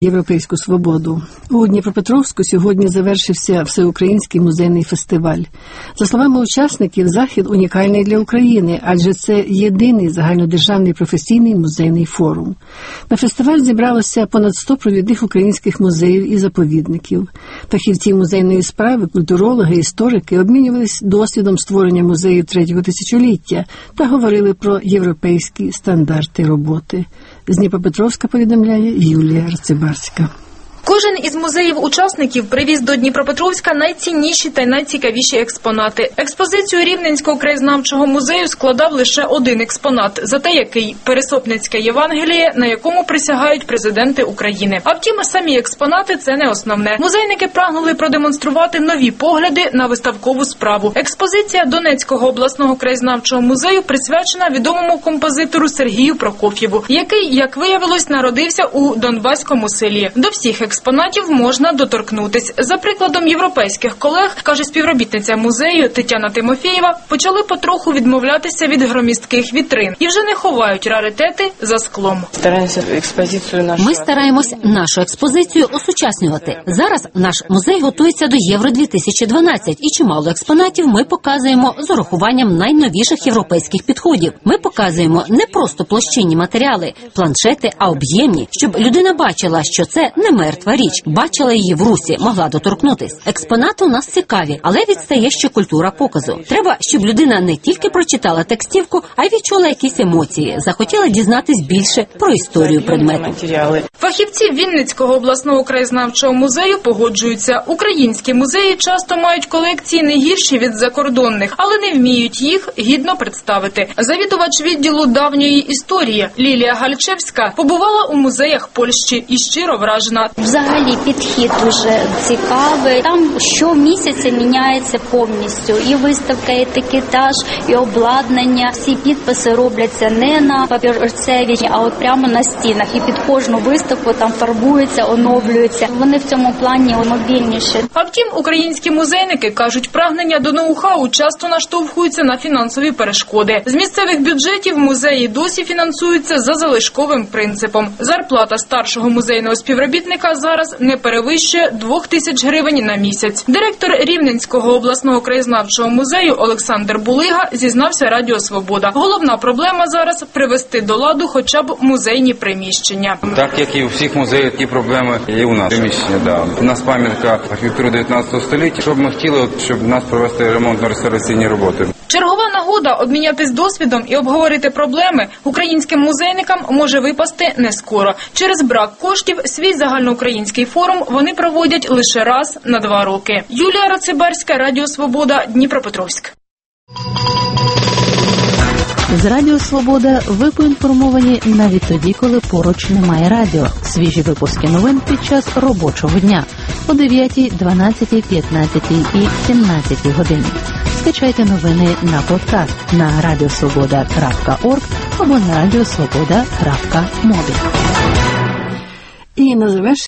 Європейську свободу. У Дніпропетровську сьогодні завершився Всеукраїнський музейний фестиваль. За словами учасників, захід унікальний для України, адже це єдиний загальнодержавний професійний музейний форум. На фестиваль зібралося понад 100 провідних українських музеїв і заповідників. Фахівці музейної справи, культурологи, історики обмінювались досвідом створення музеїв третього тисячоліття та говорили про європейські стандарти роботи. З Дніпропетровська повідомляє Юлія Рацибарська. Кожен із музеїв-учасників привіз до Дніпропетровська найцінніші та найцікавіші експонати. Експозицію Рівненського краєзнавчого музею складав лише один експонат, зате який – Пересопницьке Євангеліє, на якому присягають президенти України. А втім, самі експонати – це не основне. Музейники прагнули продемонструвати нові погляди на виставкову справу. Експозиція Донецького обласного краєзнавчого музею присвячена відомому композитору Сергію Прокоф'єву, який, як виявилось, народився у Донбаському селі. До всіх експонатів можна доторкнутись. За прикладом європейських колег, каже співробітниця музею Тетяна Тимофєєва, почали потроху відмовлятися від громістких вітрин і вже не ховають раритети за склом. Ми стараємось нашу експозицію осучаснювати. Зараз наш музей готується до Євро-2012 і чимало експонатів ми показуємо з урахуванням найновіших європейських підходів. Ми показуємо не просто площинні матеріали, планшети, а об'ємні, щоб людина бачила, що це не мертва річ, бачила її в русі, могла доторкнутись. Експонати у нас цікаві, але відстає ще культура показу. Треба, щоб людина не тільки прочитала текстівку, а й відчула якісь емоції, захотіла дізнатись більше про історію предмету. Фахівці Вінницького обласного краєзнавчого музею погоджуються. Українські музеї часто мають колекції не гірші від закордонних, але не вміють їх гідно представити. Завідувач відділу давньої історії Лілія Гальчевська побувала у музеях Польщі і щиро вражена. Взагалі підхід дуже цікавий. Там щомісяця міняється повністю. І виставка, і етикетаж, і обладнання. Всі підписи робляться не на папірцеві, а от прямо на стінах. І під кожну виставку там фарбуються, оновлюються. Вони в цьому плані мобільніші. А втім, українські музейники кажуть, прагнення до ноу-хау часто наштовхуються на фінансові перешкоди. З місцевих бюджетів музеї досі фінансуються за залишковим принципом. Зарплата старшого музейного співробітника зараз не перевищує 2000 гривень на місяць. Директор Рівненського обласного краєзнавчого музею Олександр Булига зізнався Радіо Свобода. Головна проблема зараз – привести до ладу хоча б музейні приміщення. Так, як і у всіх музеїв, ті проблеми є у нас. Приміщення, да. У нас пам'ятка архітектури 19 століття. Що б ми хотіли, щоб у нас провести ремонтно-реставраційні роботи. Чергова нагода обмінятись досвідом і обговорити проблеми українським музейникам може випасти не скоро. Через брак коштів свій загальноукраїнський форум вони проводять лише раз на 2 роки. Юлія Рацибарська, Радіо Свобода, Дніпропетровськ. З Радіо Свобода ви поінформовані навіть тоді, коли поруч немає радіо. Свіжі випуски новин під час робочого дня о 9, 12, 15 і 17 годині. Скачайте новини на подкаст на radiosvoboda.org або на radiosvoboda.mobi. І на завершення